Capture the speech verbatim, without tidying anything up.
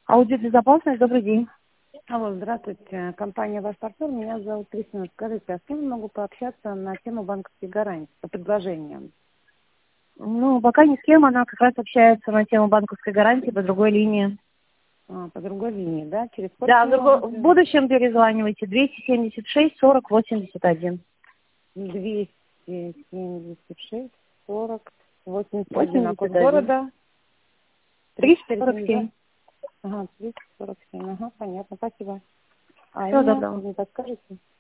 Аудит безопасность, добрый день. Алло, здравствуйте. Компания «Ваш партнер». Меня зовут Кристина. Скажите, а с кем я могу пообщаться на тему банковской гарантии по предложениям? Ну, пока ни с кем, она как раз общается на тему банковской гарантии по другой линии. А, по другой линии, да? Через сколько Да, в, я могу друго- в связаться? будущем перезванивайте двести семьдесят шесть сорок восемьдесят один. двести семьдесят шесть сорок восемьдесят один. А код восемьдесят один. города? тридцать триста четыре сорок семьдесят семь. два. Ага, триста сорок семь. Ага, понятно. Спасибо. А Всего имя доброго. не подскажете?